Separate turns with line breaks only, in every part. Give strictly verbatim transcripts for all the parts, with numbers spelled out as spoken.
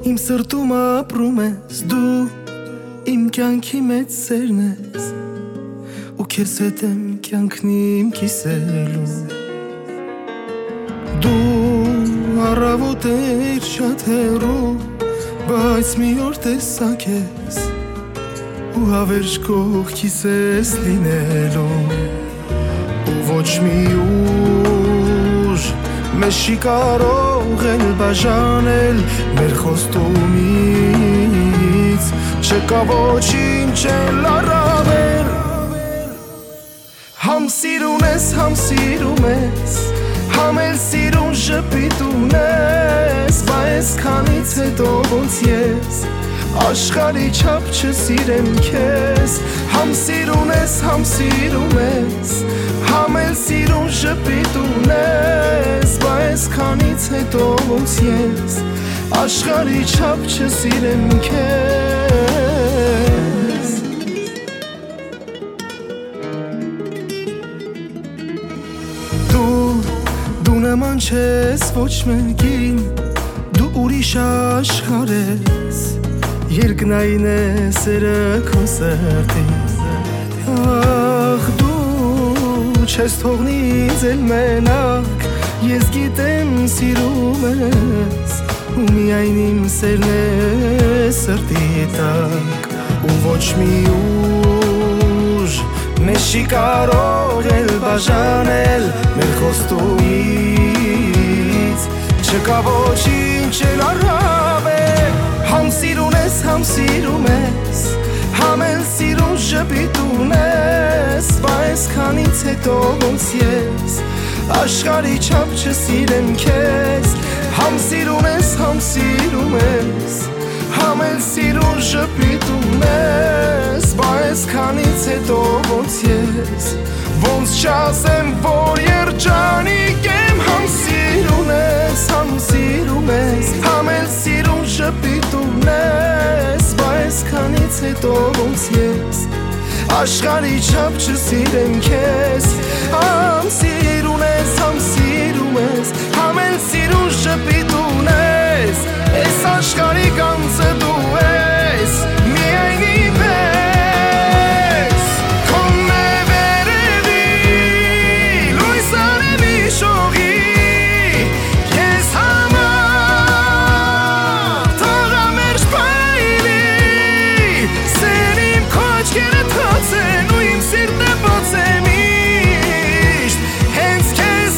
Իմ սրտում ապրում ես դու, իմ կյանքի մեծ սերն ես, ու քեզ հետ եմ կյանքն իմ կիսելու։ Դու առավոտ էիր շատ հեռու, բայց մի օր տեսա քեզ, ու հավերժ կողքիս ես լինելու։ Ու ոչ մի ուժ մեզ չի կարող էլ բաժանել մեր խոստումից, չկա ոչինչ էլ առավել։ Համ սիրուն ես, համ սիրում ես, համ էլ սիրուն ժպիտ ունես, բա այսքանից հետո ոնց ես աշխարհի չափ չսիրեմ քեզ։ Համ սիրուն ես, համ սիրում ես, համ էլ սիրուն ժպիտ ունես, բա այսքանից հետո ոնց ես աշխարհի չափ չսիրեմ քեզ։ Դու դու նման չես ոչ մեկին, դու ուրիշ աշխարհ ես, երկնային է սերը քո սրտին։ Ախ դու չես թողնի ինձ էլ մենակ, ես գիտեմ սիրում ես, ու միայն իմ սերն է սրտի տակ։ Ու ոչ մի ուժ մեզ չի կարող էլ բաժանել մեր խոստումից, չկա ոչինչ էլ առավել։ Համ սիրուն ես, համ սիրում ես, համ էլ սիրուն ժպիտ ունես, բա այսքանից հետո ոնց ես աշխարհի չափ չսիրեմ քեզ։ Համ սիրուն ես, համ սիրում ես, համ էլ սիրուն ժպիտ ունես, բա այսքանից հետո ոնց ես ոնց չասեմ, որ երջանիկ եմ։ Համ սիրուն ես, համ սիրում ես, համ էլ սիրուն ժպիտ ունես, բա այսքանից հետո ոնց ես աշխարհի չափ չսիրեմ քեզ։ Համ սիրուն ես, համ սիրում ես, համ էլ սիրուն ժպիտ ունես, այս աշխարհի կանցը դու ես միայն իմ ես։ Քոնն է վերևի լույս արևի շողի, ես համար թող ամերժ փայլի, սեր իմ քո աչքերը թացեն ու իմ սիրտը բաց է միշտ հենց քեզ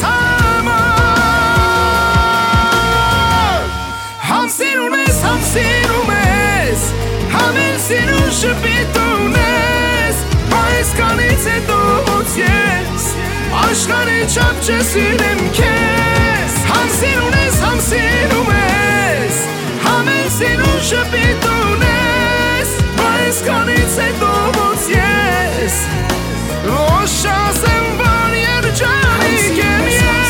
համար։ Համ սիրուն ես, համ սիրում ես, համ էլ սիրուն ժպիտ ունես, բա այսքանից հետո ոնց ես աշխարհի չափ չսիրեմ քեզ։ Համ սիրուն ես, համ սիրում ես, համ էլ սիրուն ժպիտ ունես, բա այսքանից հետո ոնց ես ոչ ասեմ, որ երջանիկ եմ ես։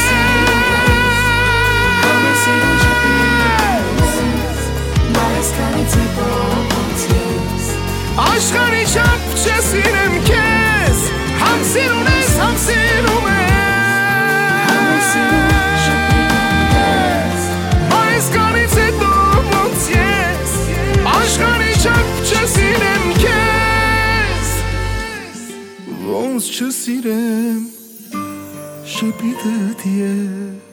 Համ էլ սիրուն ժպիտ ունես, բա այսքանից հետո ոնց ես աշխարհի չափ չսիրեմ քեզ։ Համ սիրուն ես, համ սիրում ես, համ էլ սիրուն ժպիտ ունես, բա այսքանից հետո ոնց ես աշխարհի չափ չսիրեմ քեզ, ոնց չսիրեմ ժպիտդ ես։